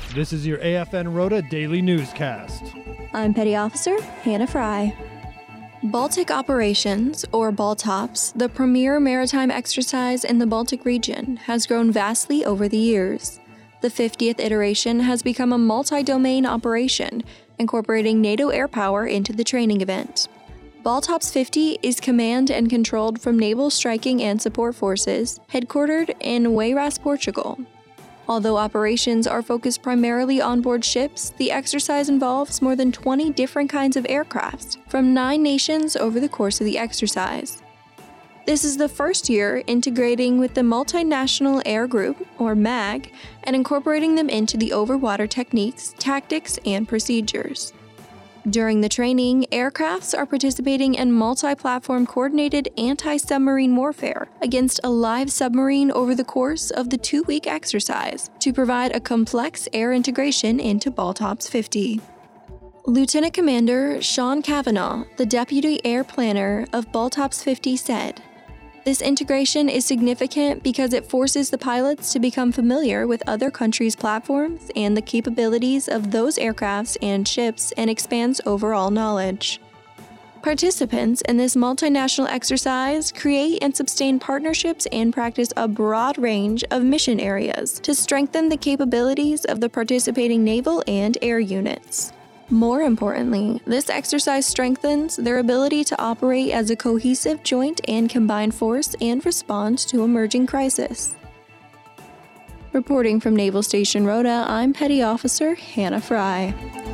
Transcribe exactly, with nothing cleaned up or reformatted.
This is your A F N Rota Daily Newscast. I'm Petty Officer Hannah Fry. Baltic Operations, or BALTOPS, the premier maritime exercise in the Baltic region, has grown vastly over the years. The fiftieth iteration has become a multi-domain operation, incorporating NATO air power into the training event. BALTOPS fifty is command and controlled from Naval Striking and Support Forces, headquartered in Oeiras, Portugal. Although operations are focused primarily on board ships, the exercise involves more than twenty different kinds of aircraft from nine nations over the course of the exercise. This is the first year integrating with the Multinational Air Group, or M A G, and incorporating them into the overwater techniques, tactics, and procedures. During the training, aircrafts are participating in multi-platform coordinated anti-submarine warfare against a live submarine over the course of the two-week exercise to provide a complex air integration into BALTOPS fifty. Lieutenant Commander Sean Kavanagh, the Deputy Air Planner of BALTOPS fifty, said, "This integration is significant because it forces the pilots to become familiar with other countries' platforms and the capabilities of those aircrafts and ships and expands overall knowledge." Participants in this multinational exercise create and sustain partnerships and practice a broad range of mission areas to strengthen the capabilities of the participating naval and air units. More importantly, this exercise strengthens their ability to operate as a cohesive joint and combined force and respond to emerging crisis. Reporting from Naval Station Rota, I'm Petty Officer Hannah Fry.